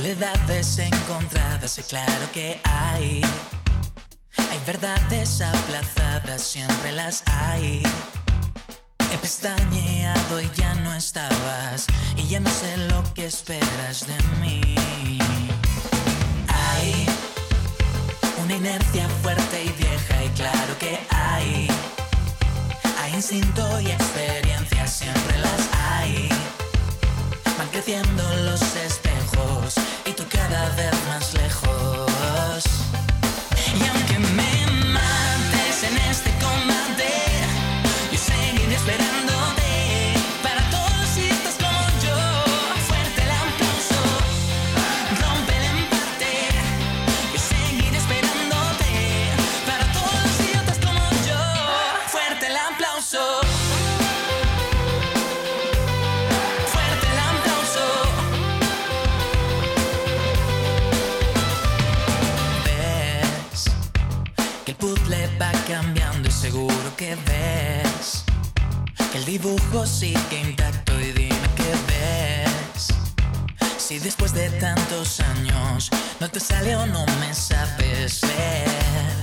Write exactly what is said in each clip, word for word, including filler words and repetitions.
Soledades encontradas y claro que hay. Hay verdades aplazadas, siempre las hay. He pestañeado y ya no estabas, y ya no sé lo que esperas de mí. Hay una inercia fuerte y vieja y claro que hay. Hay instinto y experiencia, siempre las hay. Van creciendo los espejos y tú cada vez más lejos. Y aunque me mates en este combate, yo seguiré esperándote. Para todos si estás como yo, fuerte el aplauso, rompe el empate. Yo seguiré esperándote. Para todos los idiotas como yo, fuerte el aplauso. Que el puzzle va cambiando y seguro que ves que el dibujo sigue intacto y dime qué ves. Si después de tantos años no te sale o no me sabes leer.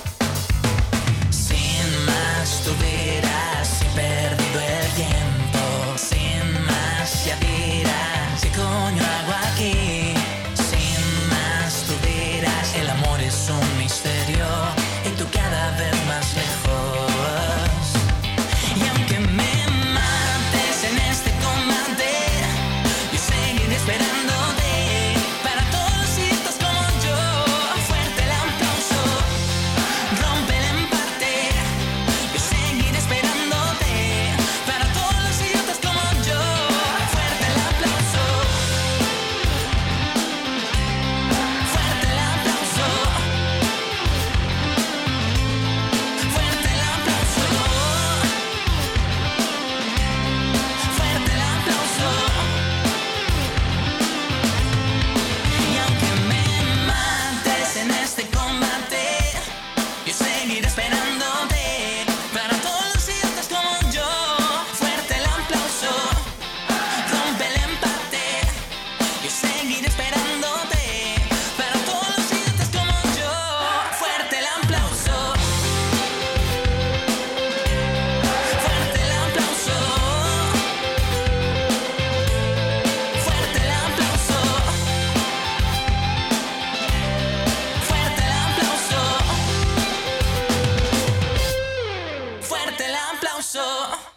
Sin más tú dirás si he perdido el tiempo. Sin más ya dirás ¿qué coño hago aquí? Sin más tú dirás el amor es un misterio y tú cada vez más lejos. Y aunque me mates en este combate, yo seguiré esperándote. Para todos si estás como yo, fuerte el aplauso, rompe el empate. Yo seguiré esperándote. Para todos los idiotas como yo, fuerte el aplauso, fuerte el aplauso. Seguir esperándote. Para todos los idiotas como yo, fuerte el aplauso, rompe el empate. Yo seguiré esperándote. Para todos los idiotas como yo, fuerte el aplauso, fuerte el aplauso, fuerte el aplauso, fuerte el aplauso. Fuerte el aplauso.